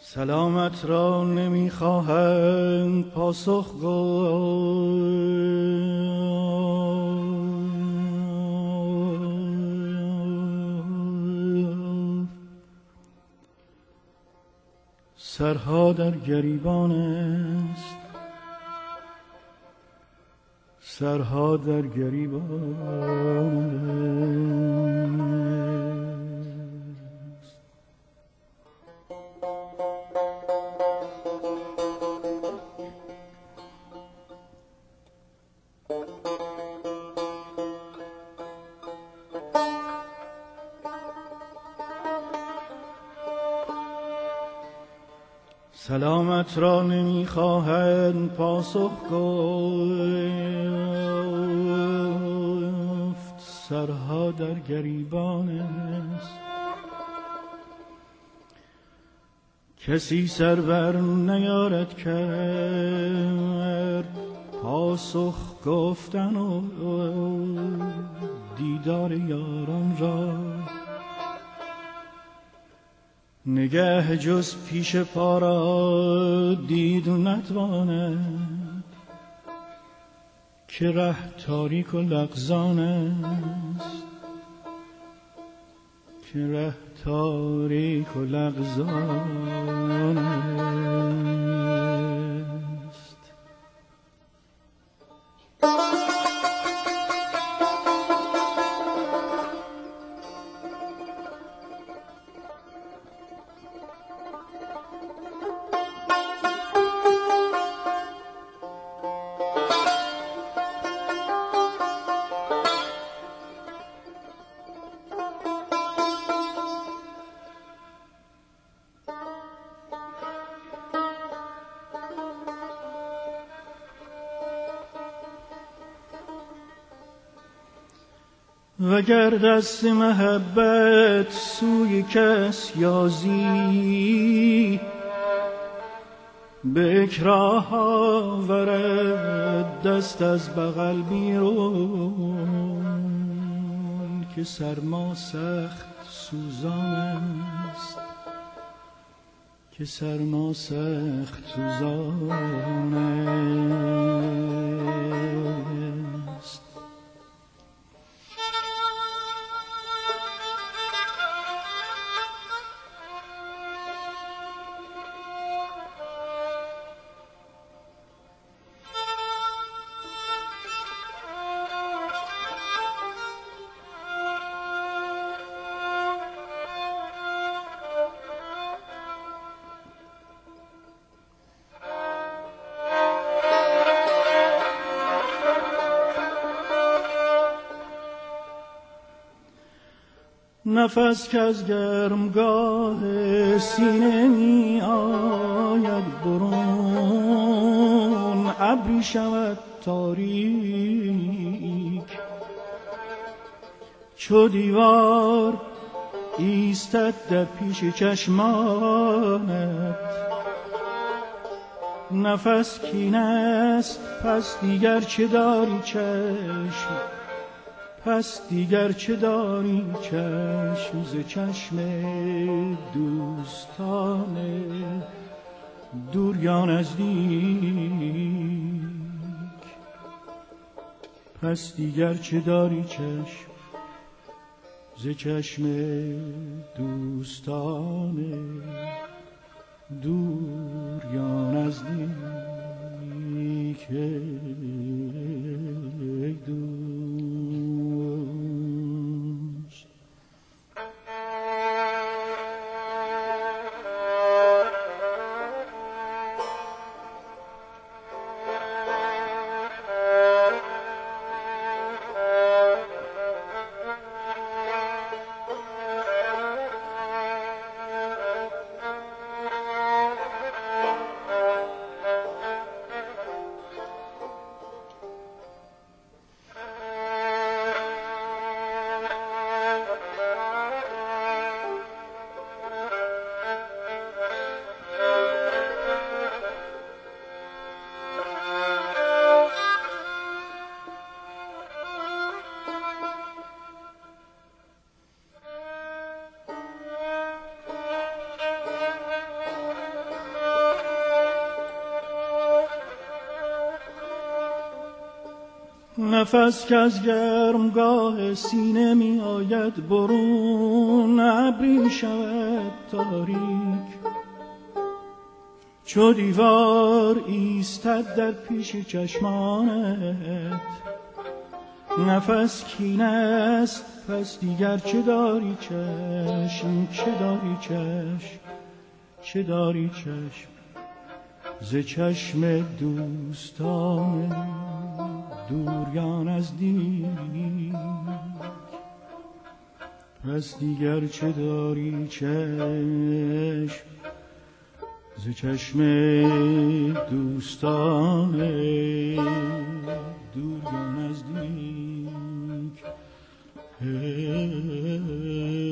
سلامت را نمیخواهند پاسخ گفت. سرها در گریبان است، سرها در گریبان است. سلامت را نمیخواهند پاسخ گفت، سرها در گریبان است. کسی سر بر نیارد کرد پاسخ گفتن و دیدار یاران را. نگه جز پیش پا را دید نتواند، که ره تاریک و لغزان است، که ره تاریک و لغزان است. وگر دست محبت سوی کس یازی، به اکراه آورد دست از بغل بیرون، که سرما سخت سوزان است، که سرما سخت سوزان است. نفس که از گرمگاه سینه می آید برون، ابری شود تاریک چو دیوار ایستد در پیش چشمانت. نفس کین است پس دیگر چه داری چشم، پس دیگر چه داری چشم ز چشم دوستان دور یا نزدیک. پس دیگر چه داری چشم ز چشم دوستان دور یا نزدیک. نفس که از گرمگاه سینه می آید برون، ابری شود تاریک چو دیوار ایستد در پیش چشمانت. نفس کینه است پس دیگر چه داری چشم، چه داری چشم، چه داری چشم ز چشم دوستان دور یا نزدیک. پس دیگر چه داری چشم ز چشم دوستان دور یا نزدیک.